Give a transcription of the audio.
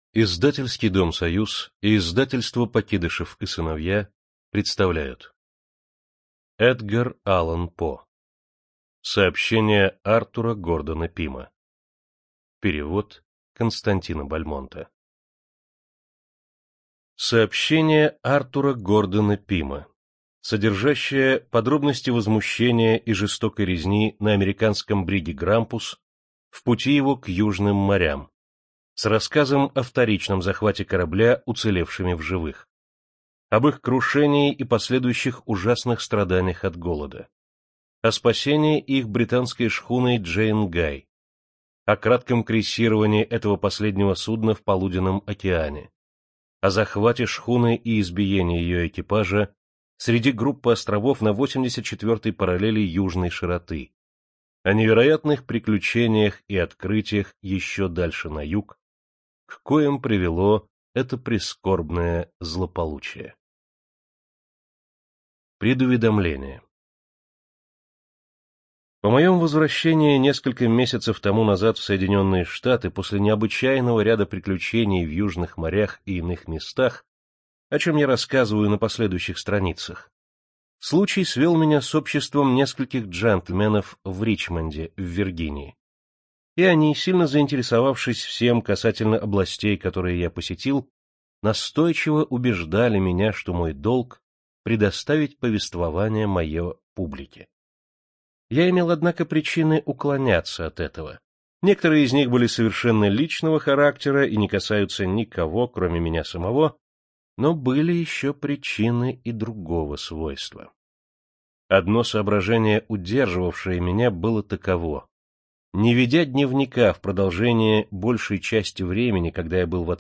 Издательский дом «Союз» и издательство «Покидышев и сыновья» представляют. Эдгар Аллан По. Сообщение Артура Гордона Пима. Перевод Константина Бальмонта. Сообщение Артура Гордона Пима, содержащее подробности возмущения и жестокой резни на американском бриге «Грампус» в пути его к Южным морям, с рассказом о вторичном захвате корабля уцелевшими в живых, об их крушении и последующих ужасных страданиях от голода, о спасении их британской шхуной Джейн Гай, о кратком крейсировании этого последнего судна в Полуденном океане, о захвате шхуны и избиении ее экипажа среди группы островов на 84-й параллели южной широты, о невероятных приключениях и открытиях еще дальше на юг, к коим привело это прискорбное злополучие. Предуведомление. По моем возвращении несколько месяцев тому назад в Соединенные Штаты после необычайного ряда приключений в южных морях и иных местах, о чем я рассказываю на последующих страницах, случай свел меня с обществом нескольких джентльменов в Ричмонде, в Виргинии. И они, сильно заинтересовавшись всем касательно областей, которые я посетил, настойчиво убеждали меня, что мой долг — предоставить повествование мое публике. Я имел, однако, причины уклоняться от этого. Некоторые из них были совершенно личного характера и не касаются никого, кроме меня самого, но были еще причины и другого свойства. Одно соображение, удерживавшее меня, было таково. Не ведя дневника в продолжение большей части времени, когда я был в